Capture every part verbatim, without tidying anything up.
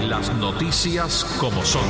Las noticias como son.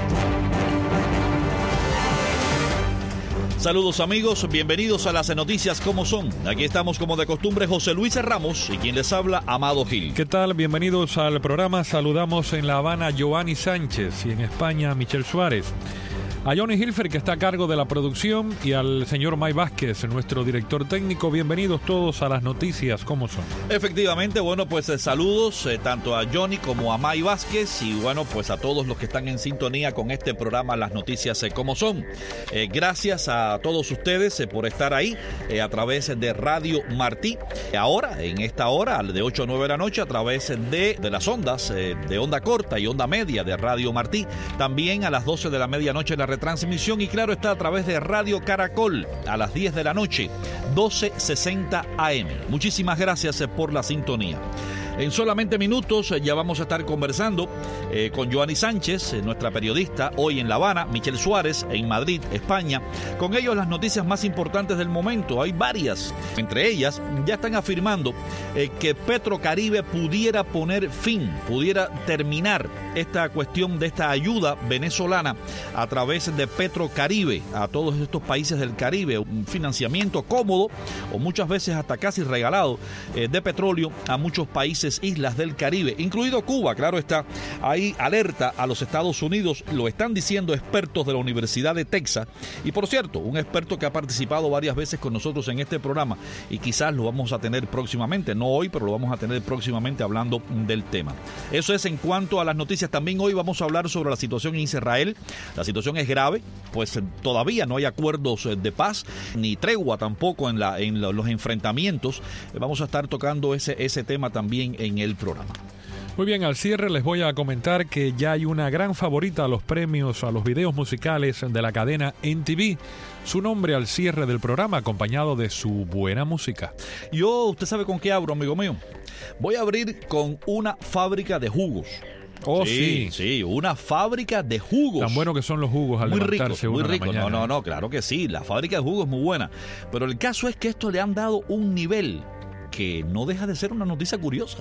Saludos amigos, bienvenidos a las noticias como son. Aquí estamos como de costumbre José Luis Ramos y quien les habla, Amado Gil. ¿Qué tal? Bienvenidos al programa. Saludamos en La Habana a Giovanni Sánchez y en España a Michelle Suárez. A Johnny Hilfer, que está a cargo de la producción, y al señor May Vázquez, nuestro director técnico. Bienvenidos todos a las noticias como son. Efectivamente, bueno, pues eh, saludos eh, tanto a Johnny como a May Vázquez y bueno, pues a todos los que están en sintonía con este programa Las Noticias eh, como son. Eh, gracias a todos ustedes eh, por estar ahí eh, a través de Radio Martí. Ahora, en esta hora, de ocho a nueve de la noche, a través de, de las ondas eh, de onda corta y onda media de Radio Martí. También a las doce de la medianoche la retransmisión y claro está a través de Radio Caracol a las diez de la noche, doce sesenta A M. Muchísimas gracias por la sintonía. En solamente minutos ya vamos a estar conversando eh, con Giovanni Sánchez, eh, nuestra periodista, hoy en La Habana, Michelle Suárez en Madrid, España. Con ellos las noticias más importantes del momento. Hay varias. Entre ellas ya están afirmando eh, que Petrocaribe pudiera poner fin, pudiera terminar esta cuestión de esta ayuda venezolana a través de Petrocaribe a todos estos países del Caribe. Un financiamiento cómodo o muchas veces hasta casi regalado eh, de petróleo a muchos países, islas del Caribe, incluido Cuba, claro está. Hay alerta a los Estados Unidos, lo están diciendo expertos de la Universidad de Texas, y por cierto, un experto que ha participado varias veces con nosotros en este programa, y quizás lo vamos a tener próximamente, no hoy, pero lo vamos a tener próximamente hablando del tema. Eso es en cuanto a las noticias. También hoy vamos a hablar sobre la situación en Israel. La situación es grave, pues todavía no hay acuerdos de paz, ni tregua tampoco en, la, en los enfrentamientos. Vamos a estar tocando ese, ese tema también en el programa. Muy bien, al cierre les voy a comentar que ya hay una gran favorita a los premios, a los videos musicales de la cadena N T V. Su nombre al cierre del programa, acompañado de su buena música. Yo, usted sabe con qué abro, amigo mío. Voy a abrir con una fábrica de jugos. Oh, sí, sí. Sí, una fábrica de jugos. Tan bueno que son los jugos al muy levantarse rico, uno muy rico. en la No, mañana. no, no, claro que sí. La fábrica de jugos es muy buena. Pero el caso es que esto le han dado un nivel que no deja de ser una noticia curiosa.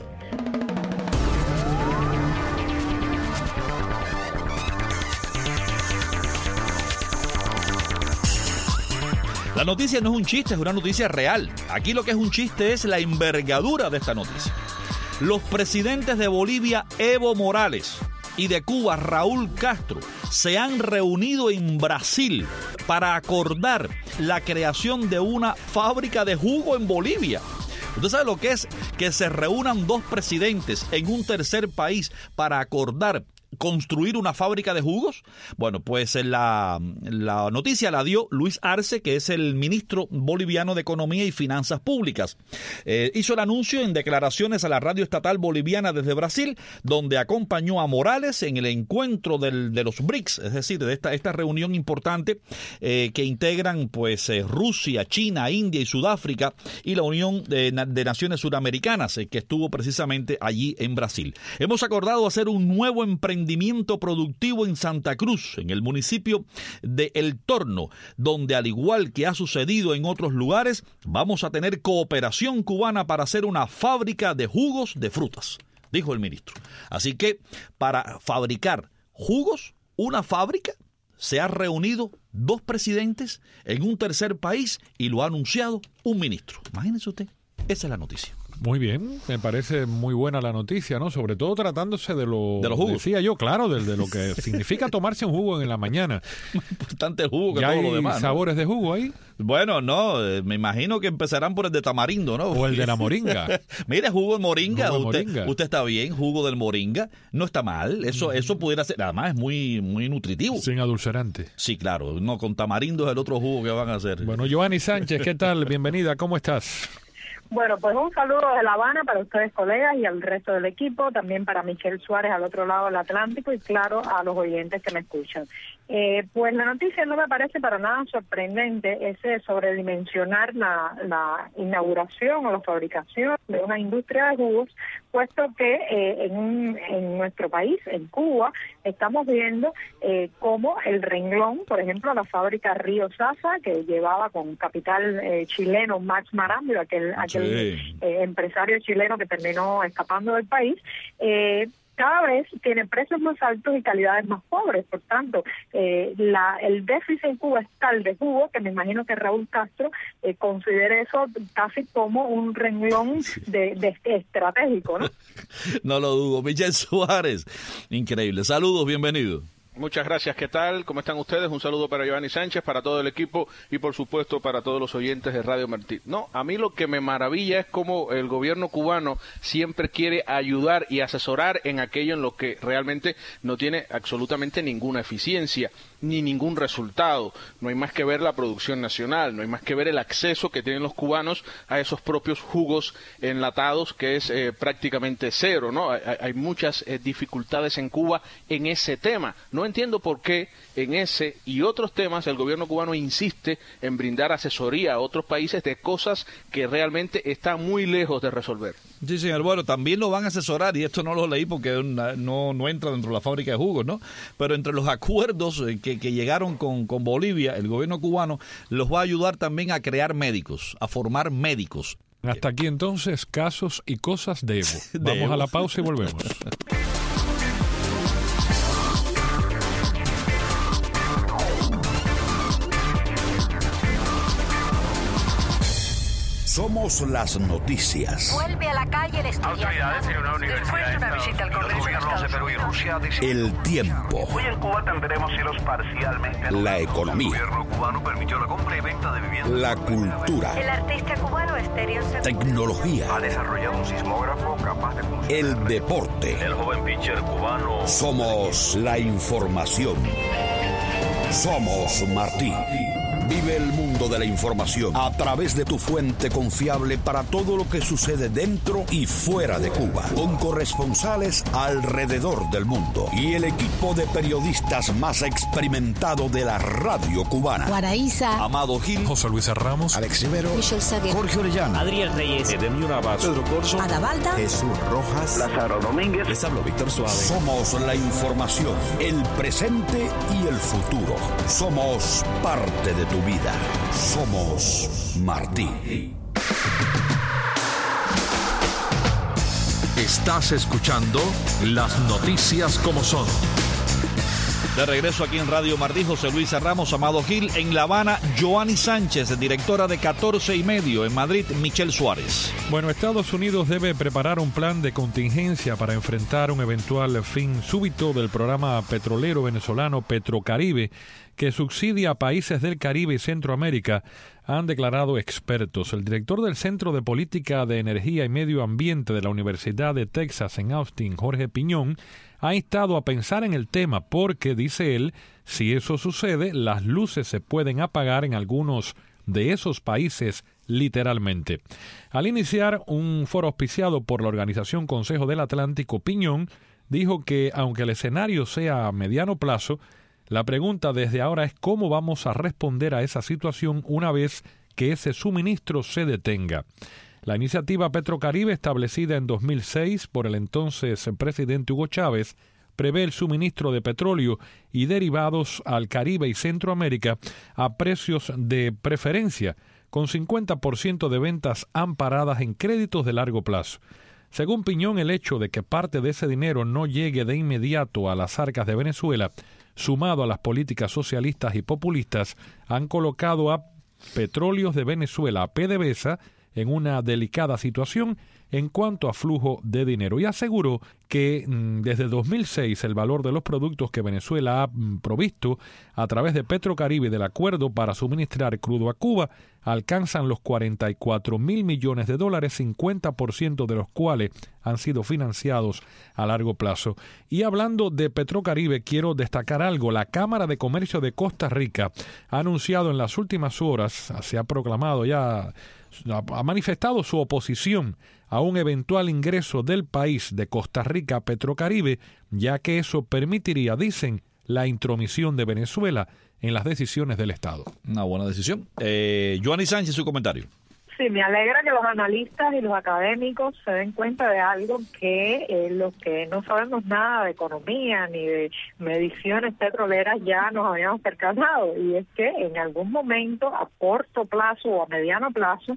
La noticia no es un chiste, es una noticia real. Aquí lo que es un chiste es la envergadura de esta noticia. Los presidentes de Bolivia, Evo Morales, y de Cuba, Raúl Castro, se han reunido en Brasil para acordar la creación de una fábrica de jugo en Bolivia. ¿Usted sabe lo que es que se reúnan dos presidentes en un tercer país para acordar construir una fábrica de jugos? Bueno, pues la, la noticia la dio Luis Arce, que es el ministro boliviano de Economía y Finanzas Públicas. Eh, hizo el anuncio en declaraciones a la radio estatal boliviana desde Brasil, donde acompañó a Morales en el encuentro del, de los B R I C S, es decir, de esta, esta reunión importante eh, que integran pues eh, Rusia, China, India y Sudáfrica, y la Unión de, de Naciones Suramericanas, eh, que estuvo precisamente allí en Brasil. Hemos acordado hacer un nuevo emprendimiento productivo en Santa Cruz, en el municipio de El Torno, donde al igual que ha sucedido en otros lugares, vamos a tener cooperación cubana para hacer una fábrica de jugos de frutas, dijo el ministro. Así que para fabricar jugos, una fábrica, se ha reunido dos presidentes en un tercer país y lo ha anunciado un ministro. Imagínese usted, esa es la noticia. Muy bien, me parece muy buena la noticia, ¿no? Sobre todo tratándose de lo... De los jugos. Decía yo, claro, de, de lo que significa tomarse un jugo en la mañana. Más importante el jugo que ¿Ya todo hay lo demás, ¿no? sabores de jugo ahí? Bueno, no, eh, me imagino que empezarán por el de tamarindo, ¿no? O el de la moringa. Mire, jugo de moringa, Jugo de usted, moringa. usted está bien, jugo del moringa, no está mal, eso, mm. eso pudiera ser, además es muy, muy nutritivo. Sin adulcerante. Sí, claro, no, con tamarindo es el otro jugo que van a hacer. Bueno, Giovanni Sánchez, ¿qué tal? Bienvenida, ¿cómo estás? Bueno, pues un saludo desde La Habana para ustedes, colegas, y al resto del equipo, también para Michelle Suárez al otro lado del Atlántico y, claro, a los oyentes que me escuchan. Eh, pues la noticia no me parece para nada sorprendente, ese sobredimensionar la, la inauguración o la fabricación de una industria de jugos, puesto que eh, en, un, en nuestro país, en Cuba, estamos viendo eh, cómo el renglón, por ejemplo, la fábrica Río Sasa, que llevaba con capital eh, chileno Max Marambio, aquel, aquel sí. eh, empresario chileno que terminó escapando del país, eh, cada vez tiene precios más altos y calidades más pobres. Por tanto, eh, la, el déficit en Cuba es tal de jugo que me imagino que Raúl Castro eh, considere eso casi como un renglón de, de estratégico, ¿no? No lo dudo. Michel Suárez, increíble. Saludos, bienvenido. Muchas gracias, ¿qué tal? ¿Cómo están ustedes? Un saludo para Giovanni Sánchez, para todo el equipo y por supuesto para todos los oyentes de Radio Martí. No, a mí lo que me maravilla es cómo el gobierno cubano siempre quiere ayudar y asesorar en aquello en lo que realmente no tiene absolutamente ninguna eficiencia ni ningún resultado. No hay más que ver la producción nacional, no hay más que ver el acceso que tienen los cubanos a esos propios jugos enlatados, que es eh, prácticamente cero, ¿no? Hay, hay muchas eh, dificultades en Cuba en ese tema. No entiendo por qué en ese y otros temas el gobierno cubano insiste en brindar asesoría a otros países de cosas que realmente están muy lejos de resolver. Sí, señor. Bueno, también lo van a asesorar, y esto no lo leí porque no, no entra dentro de la fábrica de jugos, ¿no? Pero entre los acuerdos que, que llegaron con, con Bolivia, el gobierno cubano los va a ayudar también a crear médicos, a formar médicos. Hasta aquí entonces, casos y cosas de Evo. Vamos de Evo. A la pausa y volvemos. Somos las noticias. Vuelve a la calle el estudiante. Autoridades en una universidad. Una visita al Congreso de Estados Perú y Rusia. El tiempo. Hoy en Cuba tendremos cielos parcialmente. La economía. El gobierno cubano permitió la compra y venta de viviendas. La cultura. El artista cubano Estéreo Segundo Tecnología. Ha desarrollado un sismógrafo capaz de funcionar. El deporte. El joven pitcher cubano. Somos la información. Somos Martí. Vive el mundo de la información a través de tu fuente confiable para todo lo que sucede dentro y fuera de Cuba, con corresponsales alrededor del mundo y el equipo de periodistas más experimentado de la radio cubana. Guaraíza, Amado Gil, José Luis Ramos, Alex Rivero, Michelle Saguer, Jorge Orellana, Adriel Reyes, Edemio Navas, Pedro Corso, Adabalda, Jesús Rojas, Lázaro Domínguez. Les hablo Víctor Suárez. Somos la información, el presente y el futuro. Somos parte de tu vida. Somos Martí. Estás escuchando Las Noticias como son. De regreso aquí en Radio Martí, José Luis Ramos, Amado Gil. En La Habana, Giovanni Sánchez, directora de catorce y medio. En Madrid, Michel Suárez. Bueno, Estados Unidos debe preparar un plan de contingencia para enfrentar un eventual fin súbito del programa petrolero venezolano Petrocaribe, que subsidia a países del Caribe y Centroamérica, han declarado expertos. El director del Centro de Política de Energía y Medio Ambiente de la Universidad de Texas en Austin, Jorge Piñón, ha instado a pensar en el tema porque, dice él, si eso sucede, las luces se pueden apagar en algunos de esos países literalmente. Al iniciar un foro auspiciado por la organización Consejo del Atlántico, Piñón dijo que, aunque el escenario sea a mediano plazo, la pregunta desde ahora es cómo vamos a responder a esa situación una vez que ese suministro se detenga. La iniciativa Petrocaribe, establecida en dos mil seis por el entonces presidente Hugo Chávez, prevé el suministro de petróleo y derivados al Caribe y Centroamérica a precios de preferencia, con cincuenta por ciento de ventas amparadas en créditos de largo plazo. Según Piñón, el hecho de que parte de ese dinero no llegue de inmediato a las arcas de Venezuela, sumado a las políticas socialistas y populistas, han colocado a Petróleos de Venezuela, a PDVSA, en una delicada situación en cuanto a flujo de dinero, y aseguró que mmm, desde dos mil seis el valor de los productos que Venezuela ha mmm, provisto a través de Petrocaribe y del acuerdo para suministrar crudo a Cuba alcanzan los cuarenta y cuatro mil millones de dólares, cincuenta por ciento de los cuales han sido financiados a largo plazo. Y hablando de Petrocaribe, quiero destacar algo. La Cámara de Comercio de Costa Rica ha anunciado en las últimas horas, se ha proclamado ya, ha manifestado su oposición a un eventual ingreso del país de Costa Rica a Petrocaribe, ya que eso permitiría, dicen, la intromisión de Venezuela en las decisiones del Estado. Una buena decisión. Eh, Giovanni Sánchez, su comentario. Sí, me alegra que los analistas y los académicos se den cuenta de algo que eh, los que no sabemos nada de economía ni de mediciones petroleras ya nos habíamos percatado, y es que en algún momento, a corto plazo o a mediano plazo,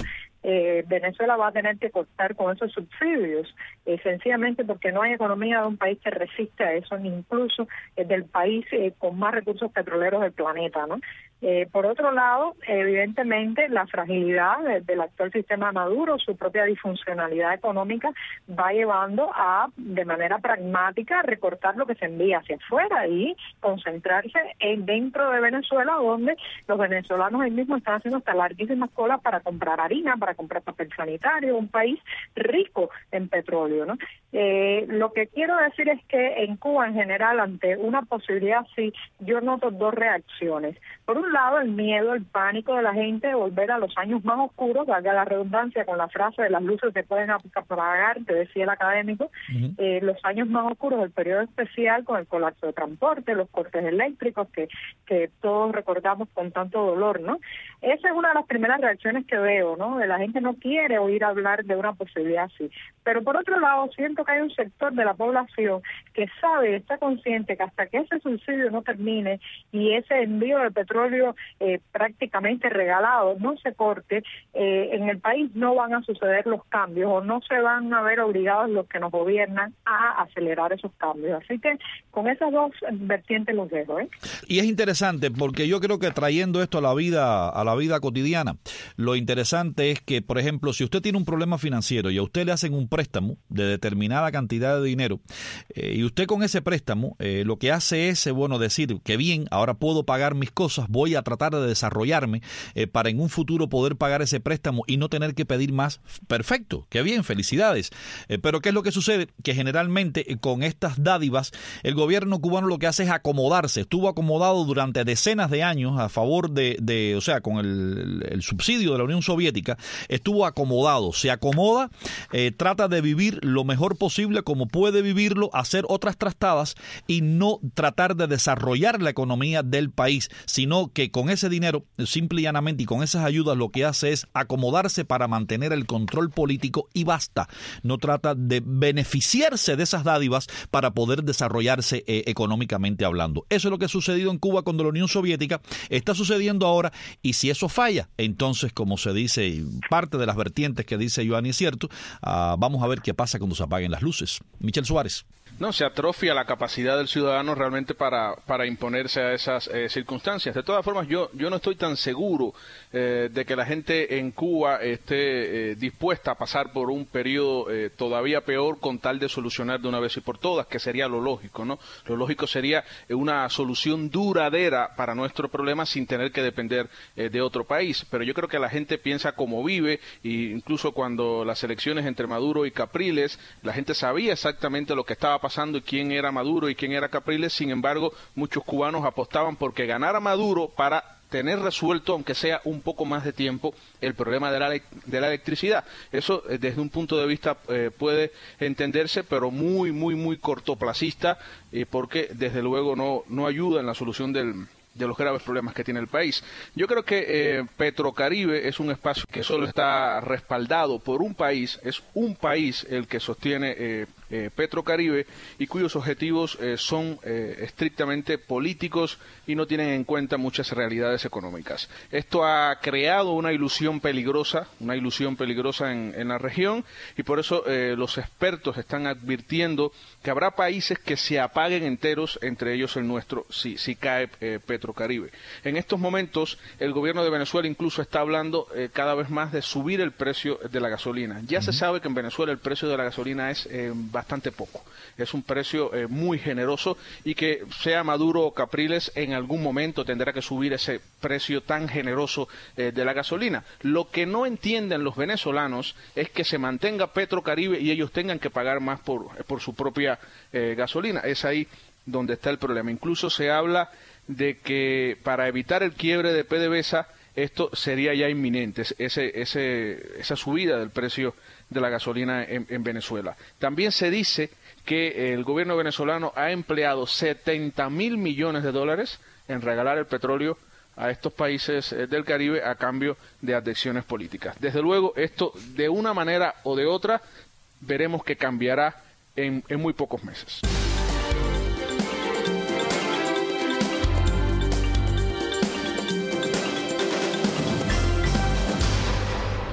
eh, Venezuela va a tener que cortar con esos subsidios, eh, sencillamente porque no hay economía de un país que resiste a eso, ni incluso eh, del país eh, con más recursos petroleros del planeta, ¿no? Eh, por otro lado, evidentemente, la fragilidad de, del actual sistema de Maduro, su propia disfuncionalidad económica, va llevando a, de manera pragmática, recortar lo que se envía hacia afuera y concentrarse en dentro de Venezuela, donde los venezolanos ahí mismo están haciendo hasta larguísimas colas para comprar harina, para comprar papel sanitario, un país rico en petróleo, ¿no? Eh, lo que quiero decir es que en Cuba, en general, ante una posibilidad así, yo noto dos reacciones. Por un lado, el miedo, el pánico de la gente de volver a los años más oscuros, valga la redundancia con la frase de las luces se pueden apagar, te decía el académico, uh-huh. eh, los años más oscuros del periodo especial con el colapso de transporte, los cortes eléctricos que, que todos recordamos con tanto dolor, ¿no? Esa es una de las primeras reacciones que veo, ¿no? De la gente no quiere oír hablar de una posibilidad así. Pero por otro lado, siento que hay un sector de la población que sabe, está consciente que hasta que ese subsidio no termine y ese envío de petróleo eh, prácticamente regalado no se corte, eh, en el país no van a suceder los cambios o no se van a ver obligados los que nos gobiernan a acelerar esos cambios. Así que con esas dos vertientes los dejo, ¿eh? Y es interesante porque yo creo que trayendo esto a la vida, a la vida cotidiana, lo interesante es que, por ejemplo, si usted tiene un problema financiero y a usted le hacen un préstamo de determinada cantidad de dinero eh, y usted con ese préstamo eh, lo que hace es, eh, bueno, decir que bien, ahora puedo pagar mis cosas, voy a tratar de desarrollarme eh, para en un futuro poder pagar ese préstamo y no tener que pedir más. Perfecto, qué bien, felicidades. Eh, pero ¿qué es lo que sucede? Que generalmente eh, con estas dádivas el gobierno cubano lo que hace es acomodarse. Estuvo acomodado durante decenas de años a favor de, de o sea, con el, el subsidio de la Unión Soviética, estuvo acomodado, se acomoda, eh, trata de vivir lo mejor posible como puede vivirlo, hacer otras trastadas y no tratar de desarrollar la economía del país, sino que con ese dinero, simple y llanamente, y con esas ayudas, lo que hace es acomodarse para mantener el control político y basta. No trata de beneficiarse de esas dádivas para poder desarrollarse eh, económicamente hablando. Eso es lo que ha sucedido en Cuba con la Unión Soviética, está sucediendo ahora, y si eso falla, entonces, como se dice, parte de las vertientes que dice Joanny es cierto, uh, vamos a ver qué pasa cuando se apaguen las luces. Michel Suárez. No, se atrofia la capacidad del ciudadano realmente para, para imponerse a esas eh, circunstancias. De todas formas, yo, yo no estoy tan seguro eh, de que la gente en Cuba esté eh, dispuesta a pasar por un periodo eh, todavía peor con tal de solucionar de una vez y por todas, que sería lo lógico, ¿no? Lo lógico sería una solución duradera para nuestro problema sin tener que depender eh, de otro país. Pero yo creo que la gente piensa como vive, e incluso cuando las elecciones entre Maduro y Capriles, la gente sabía exactamente lo que estaba pasando y quién era Maduro y quién era Capriles. Sin embargo, muchos cubanos apostaban porque ganara Maduro para tener resuelto, aunque sea un poco más de tiempo, el problema de la, de la electricidad. Eso, eh, desde un punto de vista, eh, puede entenderse, pero muy, muy, muy cortoplacista, eh, porque desde luego no, no ayuda en la solución del de los graves problemas que tiene el país. Yo creo que eh, Petrocaribe es un espacio que solo está respaldado por un país, es un país el que sostiene eh, eh, Petrocaribe y cuyos objetivos eh, son eh, estrictamente políticos y no tienen en cuenta muchas realidades económicas. Esto ha creado una ilusión peligrosa, una ilusión peligrosa en, en la región, y por eso eh, los expertos están advirtiendo que habrá países que se apaguen enteros, entre ellos el nuestro, si, si cae eh, Petrocaribe. En estos momentos, el gobierno de Venezuela incluso está hablando eh, cada vez más de subir el precio de la gasolina. Ya uh-huh. se sabe que en Venezuela el precio de la gasolina es eh, bastante poco. Es un precio eh, muy generoso, y que sea Maduro o Capriles, en algún momento tendrá que subir ese precio tan generoso eh, de la gasolina. Lo que no entienden los venezolanos es que se mantenga Petrocaribe y ellos tengan que pagar más por, por su propia eh, gasolina. Es ahí donde está el problema. Incluso se habla de que para evitar el quiebre de PDVSA, esto sería ya inminente, ese, ese, esa subida del precio de la gasolina en, en Venezuela. También se dice que el gobierno venezolano ha empleado setenta mil millones de dólares en regalar el petróleo a estos países del Caribe a cambio de adhesiones políticas. Desde luego, esto de una manera o de otra veremos que cambiará en, en muy pocos meses.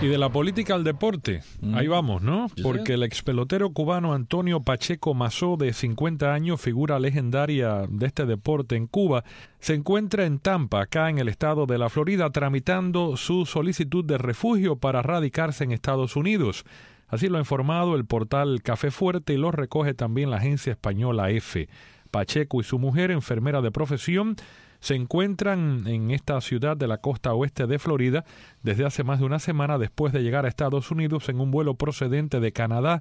Y de la política al deporte, mm. ahí vamos, ¿no? Sí, Porque sí. el expelotero cubano Antonio Pacheco Mazó, de cincuenta años, figura legendaria de este deporte en Cuba, se encuentra en Tampa, acá en el estado de la Florida, tramitando su solicitud de refugio para radicarse en Estados Unidos. Así lo ha informado el portal Café Fuerte y lo recoge también la agencia española EFE. Pacheco y su mujer, enfermera de profesión, se encuentran en esta ciudad de la costa oeste de Florida desde hace más de una semana después de llegar a Estados Unidos en un vuelo procedente de Canadá.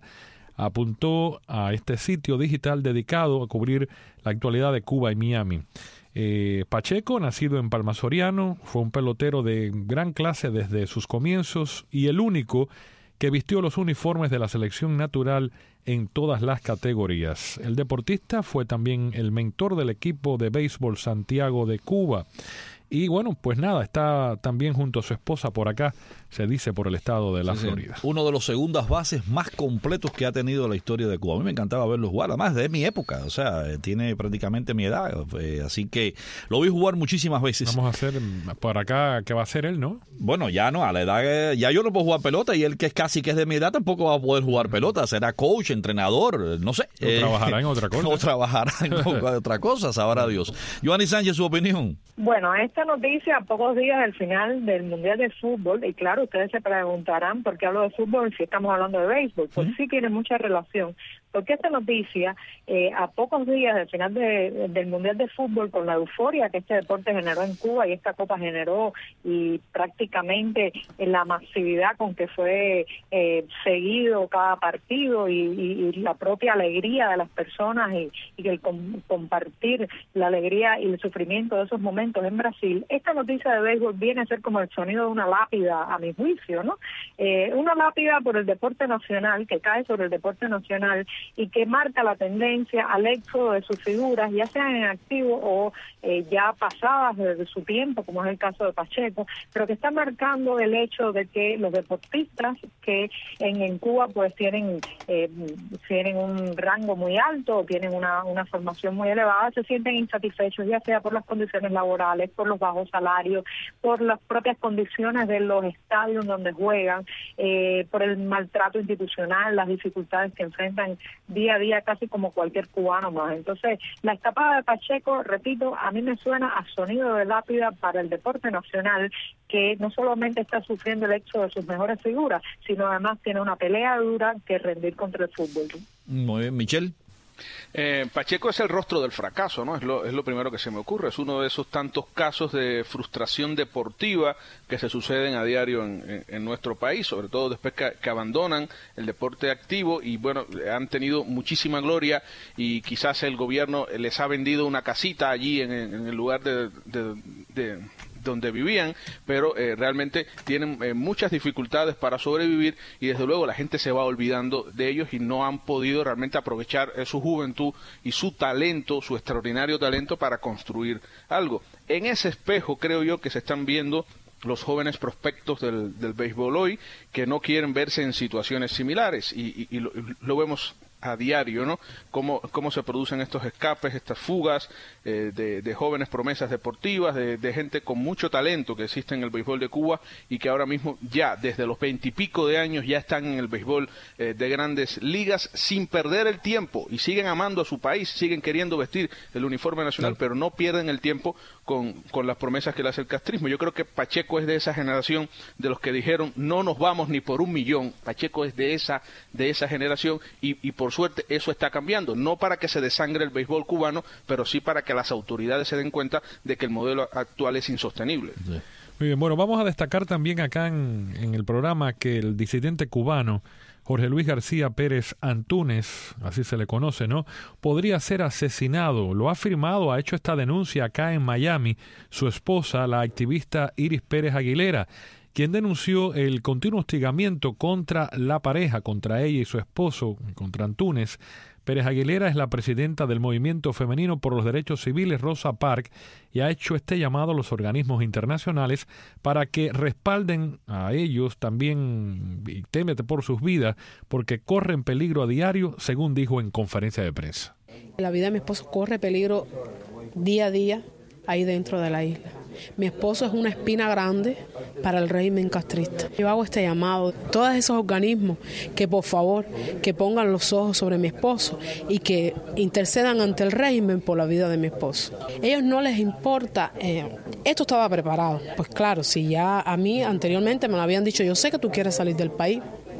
Apuntó a este sitio digital dedicado a cubrir la actualidad de Cuba y Miami. Eh, Pacheco, nacido en Palma Soriano, fue un pelotero de gran clase desde sus comienzos y el único que vistió los uniformes de la selección natural en todas las categorías. El deportista fue también el mentor del equipo de béisbol Santiago de Cuba. Y bueno, pues nada, está también junto a su esposa por acá, se dice, por el estado de la sí, Florida. Sí. Uno de los segundas bases más completos que ha tenido la historia de Cuba. A mí me encantaba verlo jugar, además de mi época, o sea, tiene prácticamente mi edad, eh, así que lo vi jugar muchísimas veces. Vamos a hacer por acá, ¿qué va a hacer él, no? Bueno, ya no, a la edad, ya yo no puedo jugar pelota y él que es casi que es de mi edad tampoco va a poder jugar pelota, será coach, entrenador, no sé. O eh, trabajará en otra cosa. O trabajará en otra cosa, sabrá Dios. Joanny Sánchez, su opinión. Bueno, esta noticia a pocos días del final del Mundial de Fútbol, y claro, ustedes se preguntarán por qué hablo de fútbol si estamos hablando de béisbol, pues uh-huh. sí tiene mucha relación, porque esta noticia, eh, a pocos días del final de, del Mundial de Fútbol, con la euforia que este deporte generó en Cuba y esta Copa generó, y prácticamente en la masividad con que fue eh, seguido cada partido y, y, y la propia alegría de las personas y, y el com- compartir la alegría y el sufrimiento de esos momentos en Brasil, esta noticia de béisbol viene a ser como el sonido de una lápida, a mi juicio, ¿no? Eh, una lápida por el deporte nacional, que cae sobre el deporte nacional y que marca la tendencia al éxodo de sus figuras, ya sean en activo o eh, ya pasadas desde su tiempo, como es el caso de Pacheco, pero que está marcando el hecho de que los deportistas que en, en Cuba pues tienen eh, tienen un rango muy alto, tienen una, una formación muy elevada, se sienten insatisfechos, ya sea por las condiciones laborales, por los bajos salarios, por las propias condiciones de los estadios donde juegan, eh, por el maltrato institucional, las dificultades que enfrentan día a día casi como cualquier cubano más. Entonces, la escapada de Pacheco, repito, a mí me suena a sonido de lápida para el deporte nacional, que no solamente está sufriendo el éxodo de sus mejores figuras, sino además tiene una pelea dura que rendir contra el fútbol. Muy bien, Michelle. Eh, Pacheco es el rostro del fracaso, ¿no? Es lo, es lo primero que se me ocurre. Es uno de esos tantos casos de frustración deportiva que se suceden a diario en, en, en nuestro país, sobre todo después que, que abandonan el deporte activo y, bueno, han tenido muchísima gloria y quizás el gobierno les ha vendido una casita allí en, en el lugar de... de, de donde vivían, pero eh, realmente tienen eh, muchas dificultades para sobrevivir y desde luego la gente se va olvidando de ellos y no han podido realmente aprovechar eh, su juventud y su talento, su extraordinario talento para construir algo. En ese espejo creo yo que se están viendo los jóvenes prospectos del, del béisbol hoy que no quieren verse en situaciones similares y, y, y, lo, y lo vemos a diario, ¿no? Cómo, cómo se producen estos escapes, estas fugas eh, de, de jóvenes promesas deportivas, de, de gente con mucho talento que existe en el béisbol de Cuba y que ahora mismo ya desde los veintipico de años ya están en el béisbol eh, de grandes ligas sin perder el tiempo y siguen amando a su país, siguen queriendo vestir el uniforme nacional, claro, pero no pierden el tiempo con, con las promesas que le hace el castrismo. Yo creo que Pacheco es de esa generación de los que dijeron no nos vamos ni por un millón. Pacheco es de esa, de esa generación y, y por suerte eso está cambiando, no para que se desangre el béisbol cubano, pero sí para que las autoridades se den cuenta de que el modelo actual es insostenible. Sí. Muy bien, bueno, vamos a destacar también acá en, en el programa que el disidente cubano Jorge Luis García Pérez Antúnez, así se le conoce, ¿no?, podría ser asesinado. Lo ha afirmado, ha hecho esta denuncia acá en Miami su esposa, la activista Iris Pérez Aguilera, quien denunció el continuo hostigamiento contra la pareja, contra ella y su esposo, contra Antúnez. Pérez Aguilera es la presidenta del Movimiento Femenino por los Derechos Civiles Rosa Parks y ha hecho este llamado a los organismos internacionales para que respalden a ellos también y témete por sus vidas porque corren peligro a diario, según dijo en conferencia de prensa. La vida de mi esposo corre peligro día a día ahí dentro de la isla. Mi esposo es una espina grande para el régimen castrista. Yo hago este llamado, todos esos organismos, que por favor, que pongan los ojos sobre mi esposo y que intercedan ante el régimen por la vida de mi esposo. Ellos no les importa, eh, esto estaba preparado. Pues claro, si ya a mí anteriormente me lo habían dicho, yo sé que tú quieres salir del país.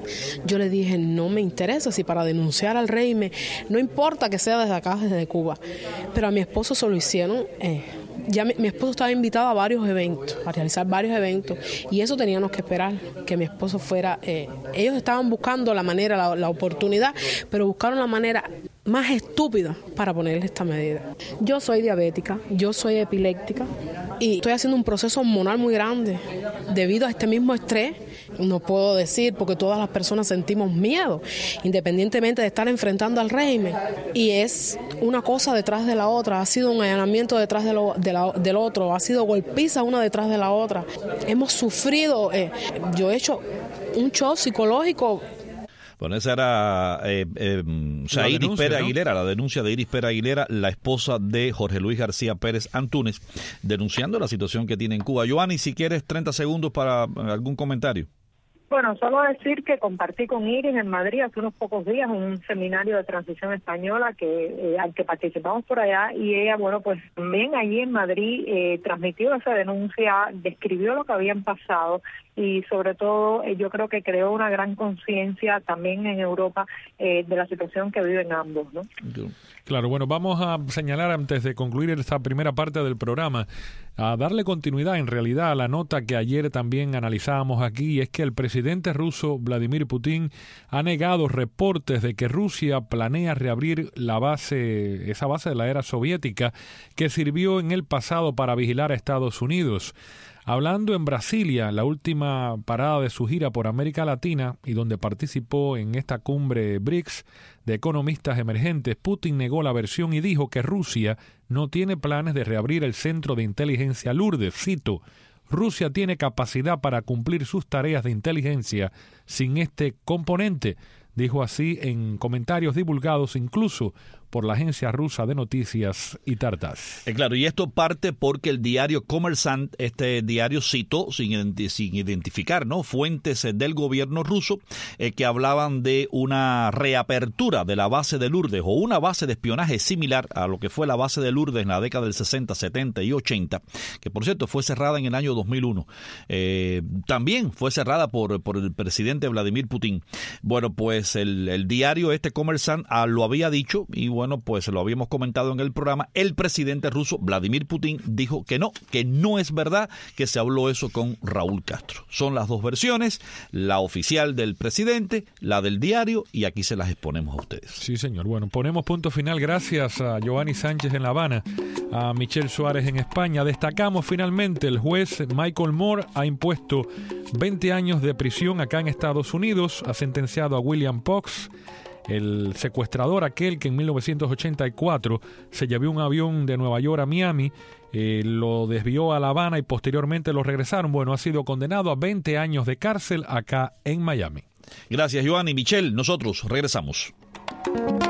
Yo le dije, no me interesa, si para denunciar al régimen, no importa que sea desde acá, desde Cuba. Pero a mi esposo se lo hicieron. Eh, ya mi, mi esposo estaba invitado a varios eventos, a realizar varios eventos, y eso teníamos que esperar, que mi esposo fuera. Eh, ellos estaban buscando la manera, la, la oportunidad, pero buscaron la manera más estúpida para ponerle esta medida. Yo soy diabética, yo soy epiléptica y estoy haciendo un proceso hormonal muy grande debido a este mismo estrés. No puedo decir, porque todas las personas sentimos miedo, independientemente de estar enfrentando al régimen. Y es una cosa detrás de la otra, ha sido un allanamiento detrás de lo, de la, del otro, ha sido golpiza una detrás de la otra. Hemos sufrido, eh, yo he hecho un shock psicológico. Bueno, esa era eh, eh, o sea, Iris denuncia, Pérez ¿no? Aguilera, la denuncia de Iris Pérez Aguilera, la esposa de Jorge Luis García Pérez Antúnez, denunciando la situación que tiene en Cuba. Giovanni, si quieres treinta segundos para algún comentario. Bueno, solo decir que compartí con Iris en Madrid hace unos pocos días un seminario de transición española que eh, al que participamos por allá, y ella, bueno, pues también allí en Madrid eh, transmitió esa denuncia, describió lo que habían pasado y sobre todo eh, yo creo que creó una gran conciencia también en Europa eh, de la situación que viven ambos, ¿no? Claro, bueno, vamos a señalar antes de concluir esta primera parte del programa, a darle continuidad en realidad a la nota que ayer también analizábamos aquí, y es que el presidente ruso Vladimir Putin ha negado reportes de que Rusia planea reabrir la base, esa base de la era soviética que sirvió en el pasado para vigilar a Estados Unidos. Hablando en Brasilia, la última parada de su gira por América Latina y donde participó en esta cumbre BRICS de economistas emergentes, Putin negó la versión y dijo que Rusia no tiene planes de reabrir el centro de inteligencia Lourdes. Cito, Rusia tiene capacidad para cumplir sus tareas de inteligencia sin este componente, dijo así en comentarios divulgados incluso por la agencia rusa de noticias y Tartas. Eh, claro, y esto parte porque el diario Kommersant, este diario citó, sin, sin identificar, ¿no?, fuentes del gobierno ruso eh, que hablaban de una reapertura de la base de Lourdes o una base de espionaje similar a lo que fue la base de Lourdes en la década del sesenta, setenta y ochenta, que por cierto fue cerrada en el año dos mil uno. Eh, también fue cerrada por, por el presidente Vladimir Putin. Bueno, pues el, el diario este Kommersant ah, lo había dicho y bueno, Bueno, pues lo habíamos comentado en el programa. El presidente ruso, Vladimir Putin, dijo que no, que no es verdad que se habló eso con Raúl Castro. Son las dos versiones, la oficial del presidente, la del diario, y aquí se las exponemos a ustedes. Sí, señor. Bueno, ponemos punto final. Gracias a Giovanni Sánchez en La Habana, a Michelle Suárez en España. Destacamos finalmente, el juez Michael Moore ha impuesto veinte años de prisión acá en Estados Unidos, ha sentenciado a William Fox, el secuestrador aquel que en mil novecientos ochenta y cuatro se llevó un avión de Nueva York a Miami, eh, lo desvió a La Habana y posteriormente lo regresaron. Bueno, ha sido condenado a veinte años de cárcel acá en Miami. Gracias, Giovanni. Michelle, nosotros regresamos.